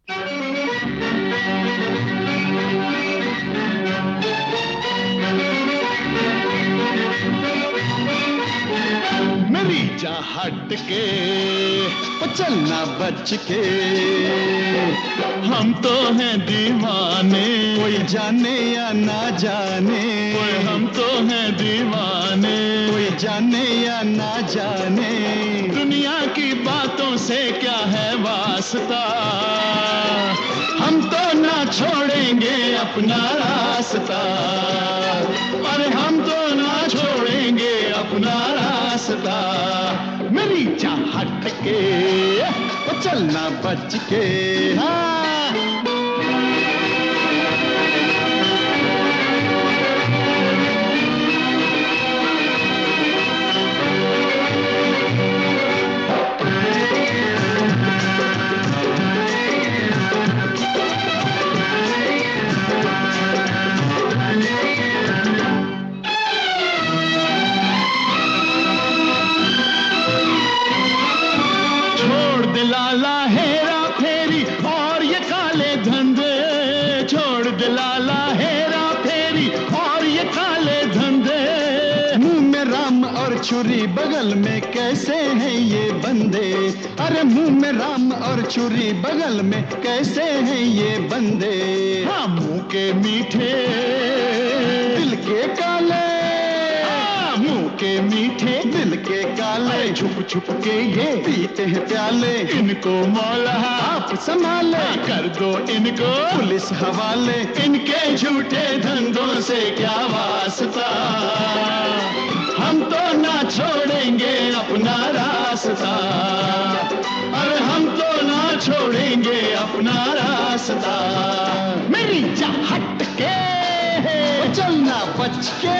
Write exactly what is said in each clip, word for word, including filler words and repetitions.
मेरी जा हट के ओ चलना बच के, हम तो हैं दीवाने, कोई जाने या ना जाने, कोई हम तो हैं दीवाने, कोई जाने या ना जाने, दुनिया की बातों से क्या है वास्ता, हम तो ना छोड़ेंगे अपना रास्ता, अरे हम तो ना छोड़ेंगे अपना रास्ता, मेरी चाहत के वो चलना बच के। हाँ लाला हेरा फेरी और ये काले धंधे, छोड़ दे लाला हेरा फेरी और ये काले धंधे, मुंह में राम और छुरी बगल में कैसे हैं ये बंदे, अरे मुंह में राम और छुरी बगल में कैसे हैं ये बंदे, हाँ मुंह के मीठे दिल के काले, मुंह के मीठे दिल के काले, छुप छुप के ये पीते हैं प्याले, इनको मौला आप संभाले, कर दो इनको पुलिस हवाले, इनके झूठे धंधों से क्या वास्ता, हम तो ना छोड़ेंगे अपना रास्ता, अरे हम तो ना छोड़ेंगे अपना रास्ता, मेरी चाहत के चलना बच के।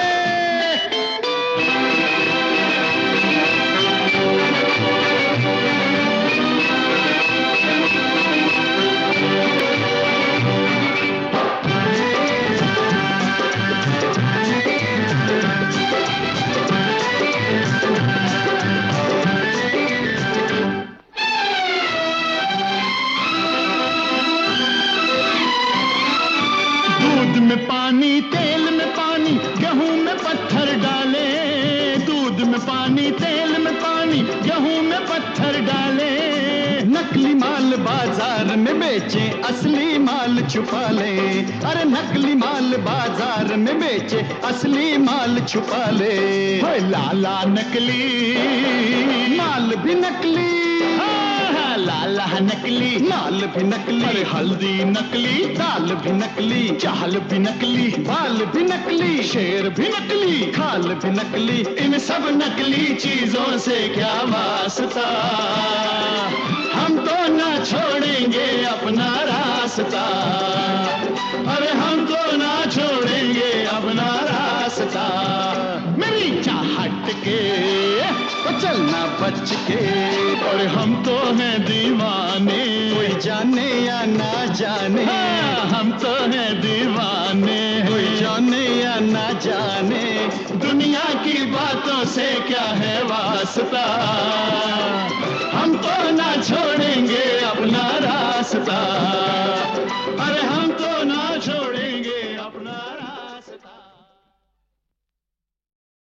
दूध में पानी तेल में पानी गेहूं में पत्थर डाले, दूध में पानी तेल में पानी गेहूं में पत्थर डाले, नकली माल बाजार में बेचे असली माल छुपा ले, अरे नकली माल बाजार में बेचे असली माल छुपा ले, ओए लाला नकली माल भी नकली, लाला नकली माल भी नकली, हल्दी नकली दाल भी नकली, चाल भी नकली बाल भी नकली, शेर भी नकली खाल भी नकली, इन सब नकली चीजों से क्या वास्ता, हम तो ना छोड़ेंगे अपना रास्ता, अरे हम तो ना छोड़ेंगे अपना रास्ता, मेरी चाहत के तो चलना बच के, और हम तो हैं दीवाने, कोई जाने या ना जाने, हाँ, हम तो हैं दीवाने, कोई जाने या ना जाने, दुनिया की बातों से क्या है वास्ता, हम तो ना छोड़े